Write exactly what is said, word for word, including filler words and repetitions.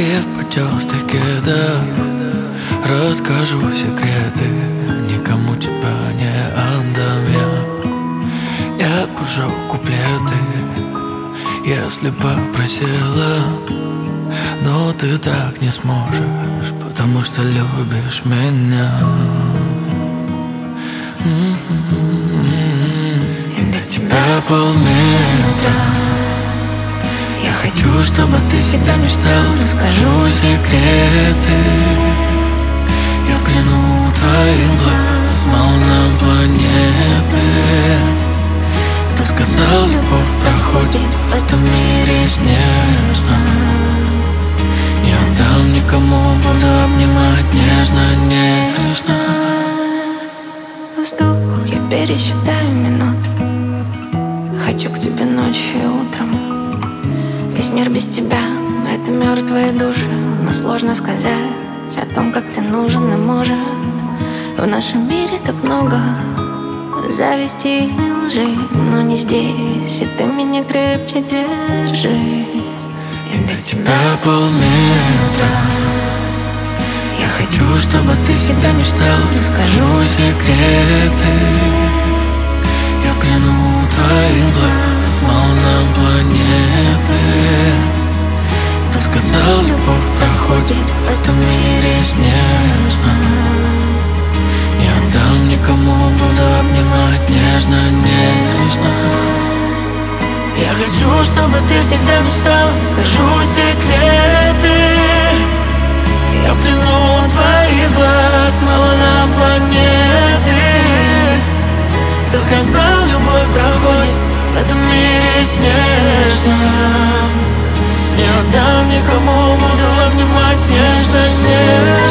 И в потертых кедах расскажу секреты. Никому тебя не отдам я. Я отпущу куплеты, если попросила. Но ты так не сможешь, потому что любишь меня. И до тебя полметра. Я хочу, чтобы ты всегда мечтал. Расскажу секреты. Я взгляну в твои глаз, мало нам планеты. Кто сказал, любовь проходит в этом мире снежно? Не отдам никому, буду обнимать нежно-нежно. Вздох, я пересчитаю минут. Хочу к тебе ночью и утром. Весь мир без тебя — это мертвые души. Но сложно сказать о том, как ты нужен и может. В нашем мире так много зависти и лжи, но не здесь, и ты меня крепче держи. И до тебя полметра. Я хочу, чтобы ты всегда мечтал. Расскажу секреты. Я взгляну в твои глаз, мало нам планеты. Кто сказал, любовь проходит в этом мире снежно? Не отдам никому, буду обнимать нежно-нежно. Я хочу, чтобы ты всегда мечтал. Скажу секреты. Я в плену твоих глаз, мало нам планеты. Кто сказал, любовь проходит в этом мире снежно? Не отдам никому, буду обнимать нежно-нежно.